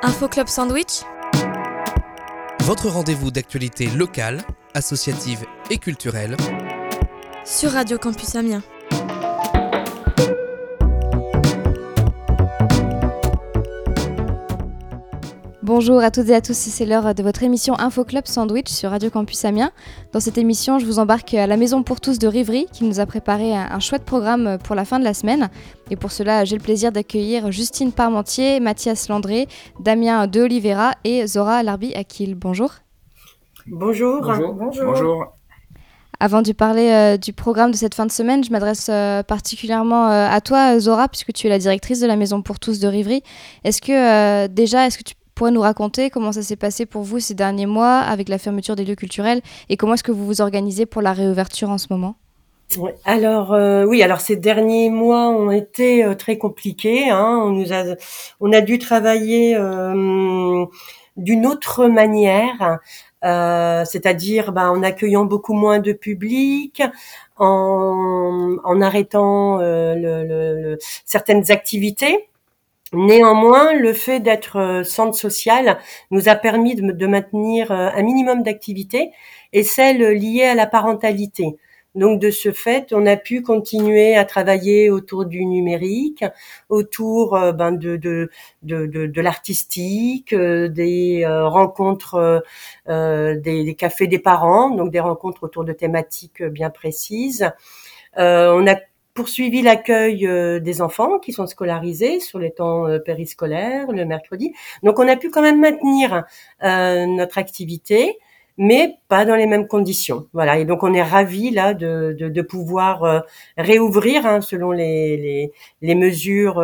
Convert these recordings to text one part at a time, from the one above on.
Info Club Sandwich, votre rendez-vous d'actualité locale, associative et culturelle sur Radio Campus Amiens. Bonjour à toutes et à tous, c'est l'heure de votre émission Info Club Sandwich sur Radio Campus Amiens. Dans cette émission, je vous embarque à la Maison pour tous de Rivry qui nous a préparé un chouette programme pour la fin de la semaine. Et pour cela, j'ai le plaisir d'accueillir Justine Parmentier, Mathias Landré, Damien De Oliveira et Zora Larbi-Akil. Bonjour. Bonjour. Bonjour. Avant de parler du programme de cette fin de semaine, je m'adresse particulièrement à toi, Zora, puisque tu es la directrice de la Maison pour tous de Rivry. Est-ce que tu pourrais nous raconter comment ça s'est passé pour vous ces derniers mois avec la fermeture des lieux culturels et comment est-ce que vous vous organisez pour la réouverture en ce moment ? Alors ces derniers mois ont été très compliqués. On a dû travailler d'une autre manière, c'est-à-dire en accueillant beaucoup moins de public, en arrêtant certaines activités. Néanmoins, le fait d'être centre social nous a permis de maintenir un minimum d'activités et celles liées à la parentalité. Donc de ce fait, on a pu continuer à travailler autour du numérique, autour de l'artistique, des rencontres, des cafés des parents, donc des rencontres autour de thématiques bien précises. On a poursuivi l'accueil des enfants qui sont scolarisés sur les temps périscolaires, le mercredi. Donc on a pu quand même maintenir notre activité, mais pas dans les mêmes conditions. Voilà. Et donc on est ravis là de pouvoir réouvrir selon les mesures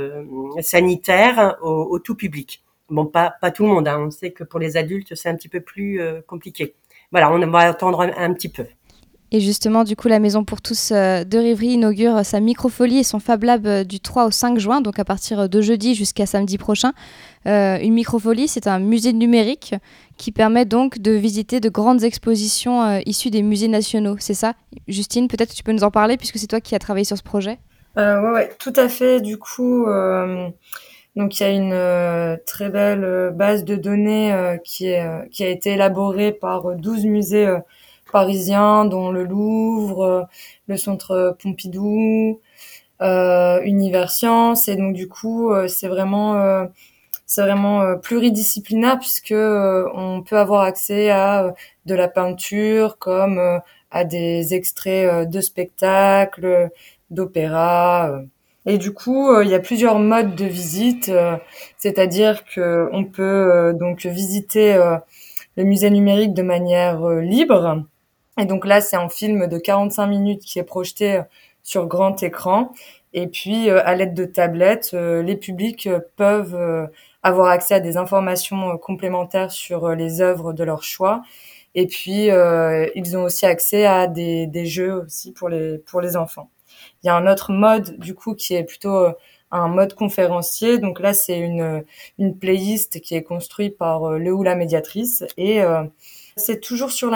sanitaires au tout public. Bon, pas tout le monde. On sait que pour les adultes c'est un petit peu plus compliqué. Voilà, on va attendre un petit peu. Et justement, du coup, la Maison pour tous de Rivry inaugure sa microfolie et son Fab Lab du 3 au 5 juin, donc à partir de jeudi jusqu'à samedi prochain. Une microfolie, c'est un musée numérique qui permet donc de visiter de grandes expositions issues des musées nationaux. C'est ça, Justine, peut-être que tu peux nous en parler puisque c'est toi qui as travaillé sur ce projet. Ouais, tout à fait. Du coup, donc il y a une très belle base de données qui a été élaborée par 12 musées parisiens, dont le Louvre, le Centre Pompidou, Univers Sciences. Et donc du coup, c'est vraiment pluridisciplinaire puisque on peut avoir accès à de la peinture comme à des extraits de spectacles, d'opéra. Et du coup, il y a plusieurs modes de visite, c'est-à-dire que on peut donc visiter le musée numérique de manière libre. Et donc là, c'est un film de 45 minutes qui est projeté sur grand écran. Et puis, à l'aide de tablettes, les publics peuvent avoir accès à des informations complémentaires sur les œuvres de leur choix. Et puis, ils ont aussi accès à des jeux aussi pour les enfants. Il y a un autre mode, du coup, qui est plutôt un mode conférencier. Donc là, c'est une playlist qui est construite par le ou la médiatrice. Et c'est toujours sur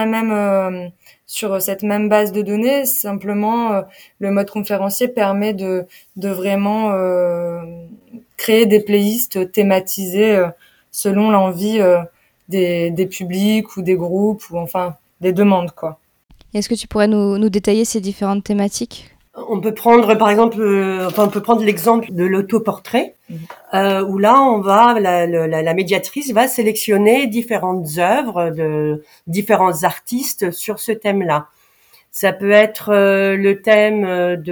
cette même base de données. Simplement, le mode conférencier permet de vraiment créer des playlists thématisées selon l'envie des publics ou des groupes ou enfin des demandes, quoi. Est-ce que tu pourrais nous détailler ces différentes thématiques ? On peut prendre par exemple, on peut prendre l'exemple de l'autoportrait, où là la médiatrice va sélectionner différentes œuvres de différents artistes sur ce thème-là. Ça peut être le thème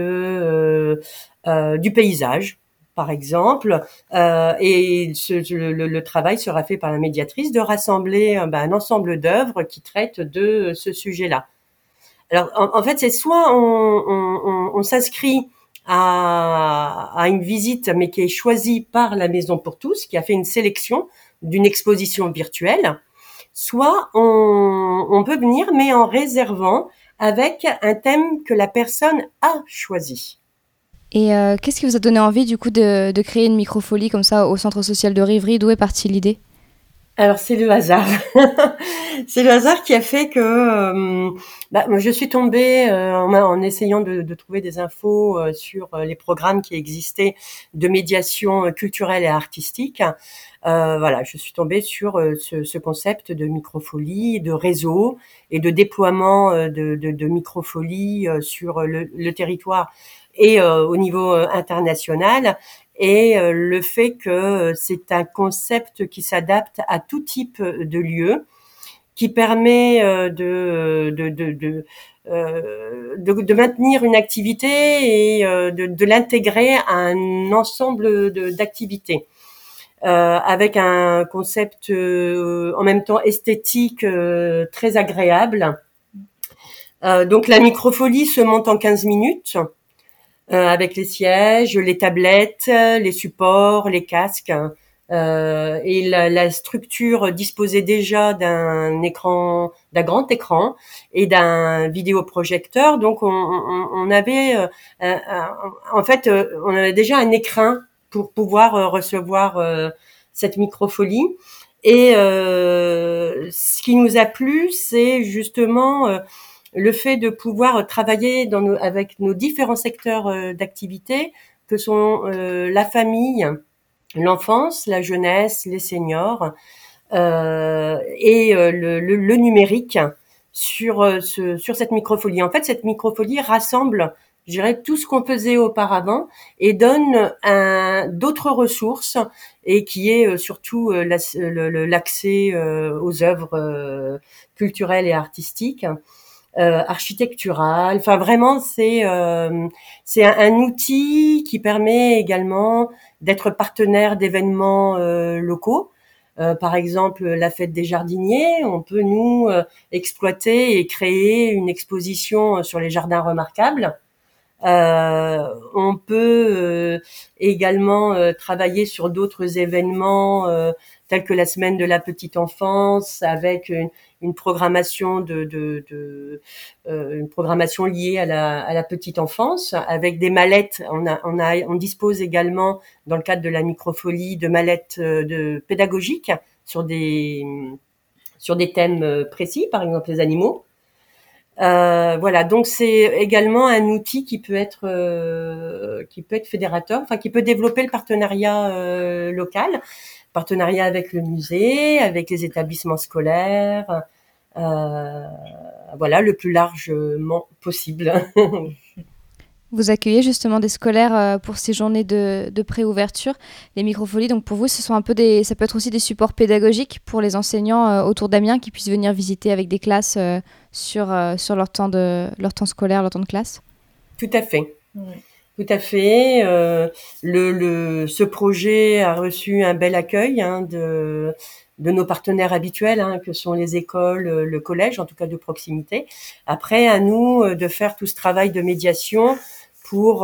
du paysage, par exemple, et le travail sera fait par la médiatrice de rassembler un ensemble d'œuvres qui traitent de ce sujet-là. Alors, en fait, c'est soit on s'inscrit à une visite, mais qui est choisie par la Maison pour tous, qui a fait une sélection d'une exposition virtuelle, soit on peut venir, mais en réservant avec un thème que la personne a choisi. Et qu'est-ce qui vous a donné envie, du coup, de créer une microfolie comme ça au Centre social de Rivry ? D'où est partie l'idée ? Alors c'est le hasard. C'est le hasard qui a fait que je suis tombée en essayant de trouver des infos sur les programmes qui existaient de médiation culturelle et artistique. Voilà, je suis tombée sur ce concept de microfolie, de réseau et de déploiement de microfolie sur le territoire et au niveau international. Et le fait que c'est un concept qui s'adapte à tout type de lieu, qui permet de maintenir une activité et de l'intégrer à un ensemble d'activités. Avec un concept en même temps esthétique très agréable. Donc la microfolie se monte en 15 minutes. Avec les sièges, les tablettes, les supports, les casques, et la structure disposait déjà d'un grand écran et d'un vidéoprojecteur. Donc on avait, en fait, on avait déjà un écran pour pouvoir recevoir cette microfolie. Et ce qui nous a plu, c'est justement le fait de pouvoir travailler avec nos différents secteurs d'activité, que sont la famille, l'enfance, la jeunesse, les seniors, et le numérique sur cette microfolie. En fait, cette microfolie rassemble, je dirais, tout ce qu'on faisait auparavant et donne d'autres ressources, et qui est surtout l'accès aux œuvres culturelles et artistiques. Architectural. Enfin, vraiment, c'est un outil qui permet également d'être partenaire d'événements locaux. Par exemple, la fête des jardiniers, on peut nous exploiter et créer une exposition sur les jardins remarquables. On peut également travailler sur d'autres événements tels que la semaine de la petite enfance, avec une programmation une programmation liée à la petite enfance, avec des mallettes. On dispose également, dans le cadre de la microfolie, de mallettes pédagogiques sur des thèmes précis, par exemple les animaux. Voilà, donc c'est également un outil qui peut être fédérateur, enfin qui peut développer le partenariat local, partenariat avec le musée, avec les établissements scolaires, voilà, le plus largement possible. Vous accueillez justement des scolaires pour ces journées de préouverture, les microfolies. Donc pour vous, ce sont ça peut être aussi des supports pédagogiques pour les enseignants autour d'Amiens qui puissent venir visiter avec des classes sur leur temps scolaire, leur temps de classe. Tout à fait. Oui. Tout à fait. Ce projet a reçu un bel accueil de nos partenaires habituels, que sont les écoles, le collège, en tout cas de proximité. Après, à nous de faire tout ce travail de médiation pour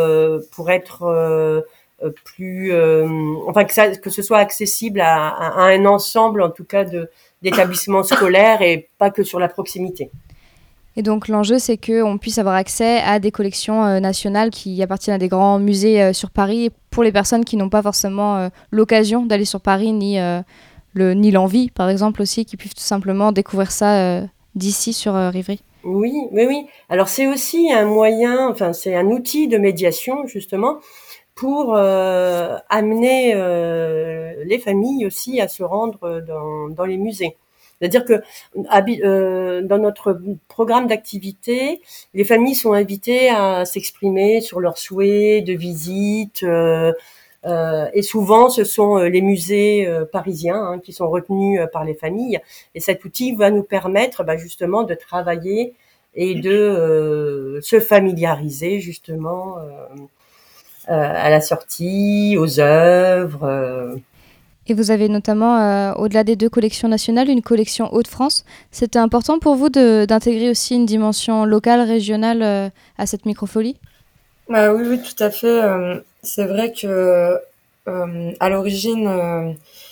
être plus, enfin que ce soit accessible à un ensemble, en tout cas d'établissements scolaires, et pas que sur la proximité. Et donc l'enjeu, c'est qu'on puisse avoir accès à des collections nationales qui appartiennent à des grands musées sur Paris, pour les personnes qui n'ont pas forcément l'occasion d'aller sur Paris, ni l'envie, par exemple, aussi, qui puissent tout simplement découvrir ça d'ici sur Rivry. Oui. Alors c'est aussi un moyen, enfin c'est un outil de médiation justement pour amener les familles aussi à se rendre dans les musées. C'est-à-dire que dans notre programme d'activité, les familles sont invitées à s'exprimer sur leurs souhaits de visite, et souvent ce sont les musées parisiens qui sont retenus par les familles. Et cet outil va nous permettre justement de travailler et de se familiariser justement à la sortie, aux œuvres. Et vous avez notamment, au-delà des 2 collections nationales, une collection Hauts-de-France. C'était important pour vous d'intégrer aussi une dimension locale, régionale à cette microfolie ? Oui, tout à fait. C'est vrai que à l'origine,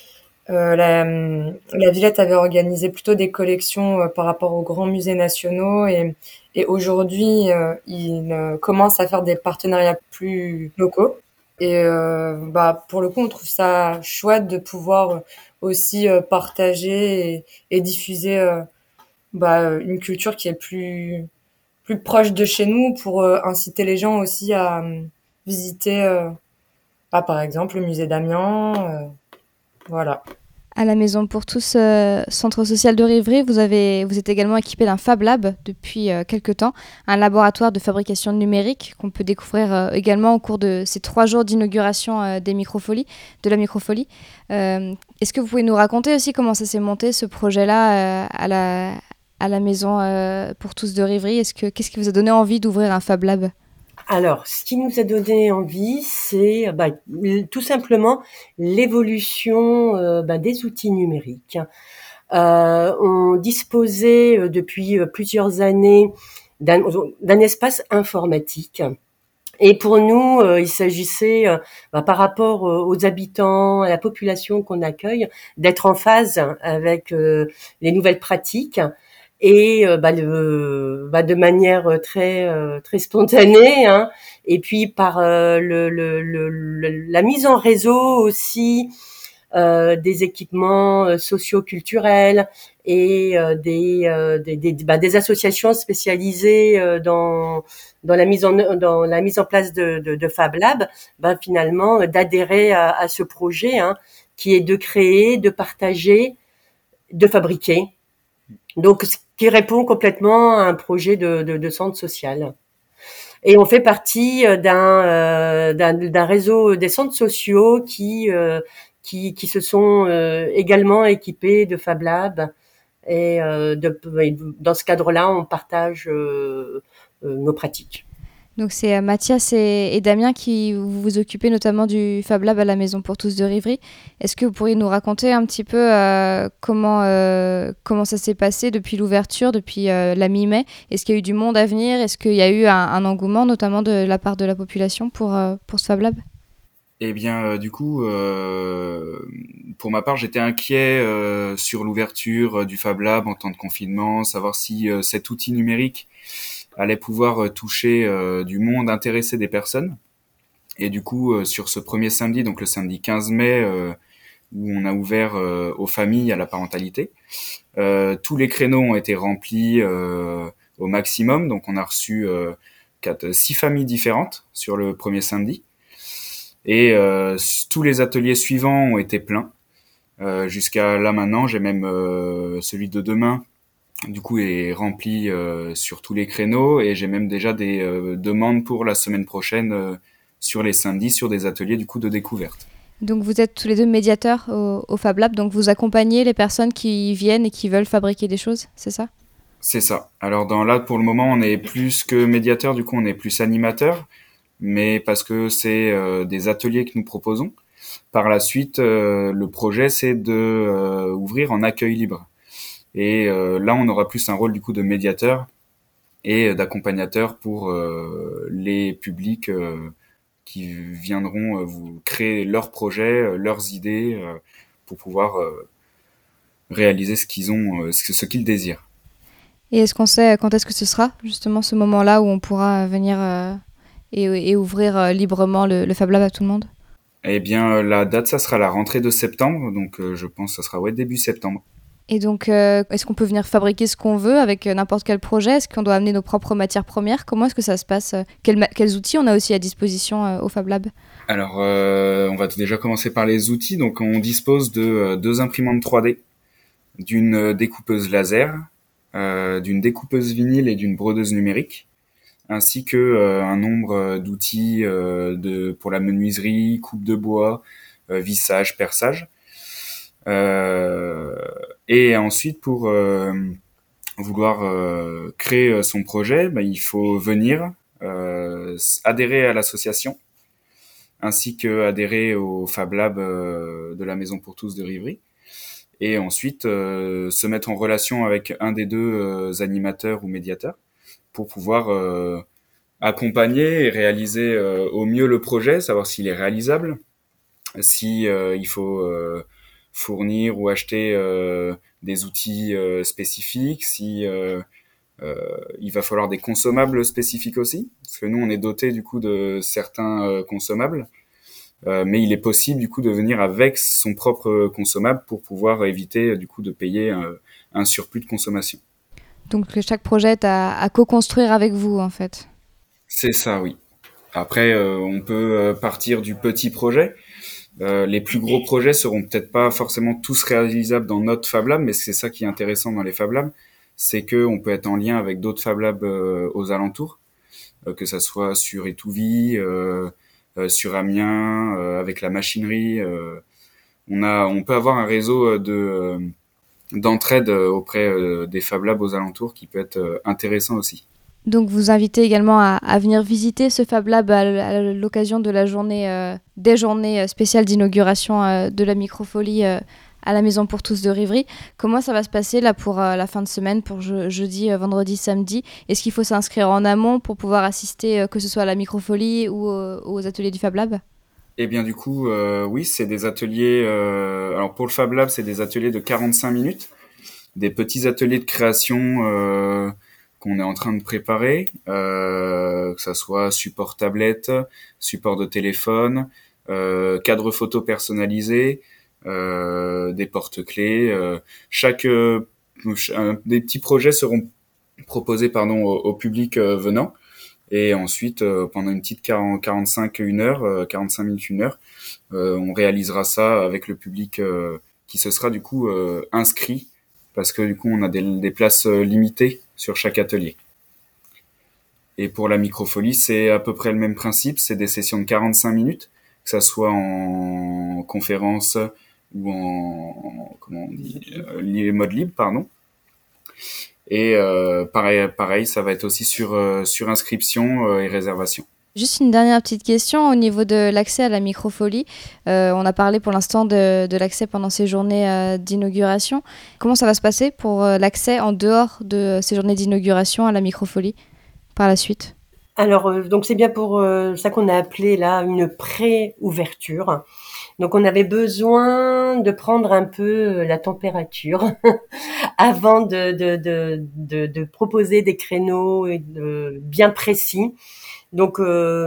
la Villette avait organisé plutôt des collections par rapport aux grands musées nationaux, et aujourd'hui, il commence à faire des partenariats plus locaux. Et pour le coup, on trouve ça chouette de pouvoir aussi partager et diffuser une culture qui est plus proche de chez nous pour inciter les gens aussi à visiter, par exemple, le musée d'Amiens. Voilà. À la Maison pour tous, centre social de Rivry, vous êtes également équipé d'un Fab Lab depuis quelques temps, un laboratoire de fabrication numérique qu'on peut découvrir également au cours de ces 3 jours d'inauguration de la microfolie. Est-ce que vous pouvez nous raconter aussi comment ça s'est monté ce projet-là à la Maison pour tous de Rivry? Qu'est-ce qui vous a donné envie d'ouvrir un Fab Lab? Alors, ce qui nous a donné envie, c'est tout simplement l'évolution des outils numériques. On disposait depuis plusieurs années d'un espace informatique. Et pour nous, il s'agissait, par rapport aux habitants, à la population qu'on accueille, d'être en phase avec les nouvelles pratiques et de manière très spontanée, hein, et puis par la mise en réseau aussi des équipements socio-culturels et des associations spécialisées dans la mise en place de Fab Lab, finalement d'adhérer à ce projet, hein, qui est de créer, de partager, de fabriquer. Donc, ce qui répond complètement à un projet de centre social. Et on fait partie d'un réseau des centres sociaux qui se sont également équipés de Fab Lab. Et dans ce cadre-là, on partage nos pratiques. Donc c'est Mathias et Damien qui vous occupez notamment du Fab Lab à la Maison pour tous de Rivry. Est-ce que vous pourriez nous raconter un petit peu comment ça s'est passé depuis l'ouverture, depuis la mi-mai? Est-ce qu'il y a eu du monde à venir? Est-ce qu'il y a eu un engouement notamment de la part de la population pour ce Fab Lab? Eh bien, du coup, pour ma part, j'étais inquiet sur l'ouverture du Fab Lab en temps de confinement, savoir si cet outil numérique allait pouvoir toucher du monde, intéresser des personnes. Et du coup, sur ce premier samedi, donc le samedi 15 mai, où on a ouvert aux familles, à la parentalité, tous les créneaux ont été remplis au maximum. Donc on a reçu 6 familles différentes sur le premier samedi. Et tous les ateliers suivants ont été pleins. Jusqu'à là maintenant, j'ai même celui de demain, du coup, est rempli sur tous les créneaux. Et j'ai même déjà des demandes pour la semaine prochaine sur les samedis, sur des ateliers du coup de découverte. Donc vous êtes tous les deux médiateurs au Fab Lab, donc vous accompagnez les personnes qui viennent et qui veulent fabriquer des choses, c'est ça? C'est ça. Alors là, pour le moment, on est plus que médiateur, du coup on est plus animateur, mais parce que c'est des ateliers que nous proposons. Par la suite, le projet, c'est de ouvrir en accueil libre. Et là, on aura plus un rôle du coup de médiateur et d'accompagnateur pour les publics qui viendront vous créer leurs projets, leurs idées pour pouvoir réaliser ce qu'ils désirent. Et est-ce qu'on sait quand est-ce que ce sera justement ce moment-là où on pourra venir et ouvrir librement le Fab Lab à tout le monde? Eh bien, la date, ça sera la rentrée de septembre, donc je pense que ça sera début septembre. Et donc, est-ce qu'on peut venir fabriquer ce qu'on veut avec n'importe quel projet? Est-ce qu'on doit amener nos propres matières premières? Comment est-ce que ça se passe? Quels outils on a aussi à disposition au Fab Lab? Alors, on va déjà commencer par les outils. Donc, on dispose de 2 imprimantes 3D, d'une découpeuse laser, d'une découpeuse vinyle et d'une brodeuse numérique, ainsi que un nombre d'outils pour la menuiserie, coupe de bois, vissage, perçage. Et ensuite, pour vouloir créer son projet, il faut venir adhérer à l'association, ainsi que adhérer au Fab Lab de la Maison pour tous de Rivry, et ensuite se mettre en relation avec un des 2 animateurs ou médiateurs pour pouvoir accompagner et réaliser au mieux le projet, savoir s'il est réalisable, si il faut fournir ou acheter des outils spécifiques, si il va falloir des consommables spécifiques aussi, parce que nous on est doté du coup de certains consommables, mais il est possible du coup de venir avec son propre consommable pour pouvoir éviter du coup de payer un surplus de consommation. Donc chaque projet est à co-construire avec vous en fait. C'est ça, oui. Après, on peut partir du petit projet. Les plus gros projets seront peut-être pas forcément tous réalisables dans notre Fab Lab, mais c'est ça qui est intéressant dans les Fab Labs, c'est que on peut être en lien avec d'autres Fab Labs aux alentours, que ça soit sur Étouville, sur Amiens, avec la machinerie. On peut avoir un réseau d'entraide auprès des Fab Labs aux alentours qui peut être intéressant aussi. Donc vous invitez également à venir visiter ce Fab Lab à l'occasion de la journée, des journées spéciales d'inauguration de la microfolie à la Maison pour tous de Rivry. Comment ça va se passer là pour la fin de semaine, pour jeudi, vendredi, samedi? Est-ce qu'il faut s'inscrire en amont pour pouvoir assister, que ce soit à la microfolie ou aux ateliers du Fab Lab? Eh bien du coup, oui, c'est des ateliers... alors pour le Fab Lab, c'est des ateliers de 45 minutes, des petits ateliers de création qu'on est en train de préparer, que ça soit support tablette, support de téléphone, cadre photo personnalisé, des porte-clés. Des petits projets seront proposés au public venant. Et ensuite, pendant une petite 45 minutes, 1 heure, on réalisera ça avec le public qui se sera du coup inscrit, parce que du coup on a des places limitées sur chaque atelier. Et pour la microfolie, c'est à peu près le même principe, c'est des sessions de 45 minutes, que ça soit en conférence ou mode libre, pardon. Et pareil, ça va être aussi sur inscription et réservation. Juste une dernière petite question au niveau de l'accès à la microfolie. On a parlé pour l'instant de l'accès pendant ces journées d'inauguration. Comment ça va se passer pour l'accès en dehors de ces journées d'inauguration à la microfolie par la suite? Alors, donc c'est bien pour ça qu'on a appelé là une pré-ouverture. Donc on avait besoin de prendre un peu la température avant de proposer des créneaux bien précis. Donc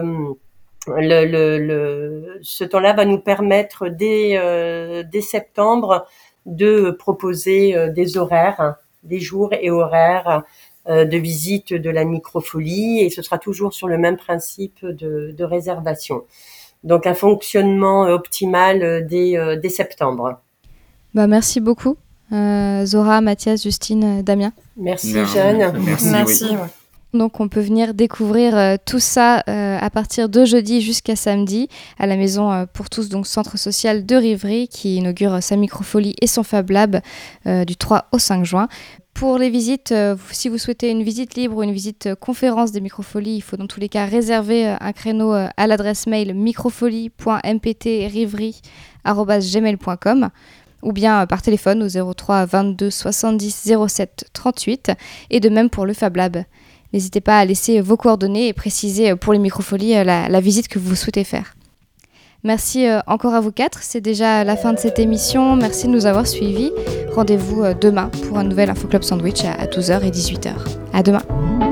ce temps-là va nous permettre dès septembre de proposer des horaires, des jours et horaires de visite de la microfolie, et ce sera toujours sur le même principe de réservation. Donc un fonctionnement optimal dès septembre. Merci beaucoup, Zora, Mathias, Justine, Damien. Merci Jeanne. Merci. Oui. Ouais. Donc on peut venir découvrir tout ça à partir de jeudi jusqu'à samedi à la Maison pour tous, donc centre social de Rivry, qui inaugure sa microfolie et son Fab Lab du 3 au 5 juin. Pour les visites, si vous souhaitez une visite libre ou une visite conférence des microfolies, il faut dans tous les cas réserver un créneau à l'adresse mail microfolie.mpt-rivry@gmail.com ou bien par téléphone au 03 22 70 07 38, et de même pour le Fab Lab. N'hésitez pas à laisser vos coordonnées et préciser pour les microfolies la visite que vous souhaitez faire. Merci encore à vous quatre, c'est déjà la fin de cette émission. Merci de nous avoir suivis. Rendez-vous demain pour un nouvel Info Club Sandwich à 12h et 18h. À demain.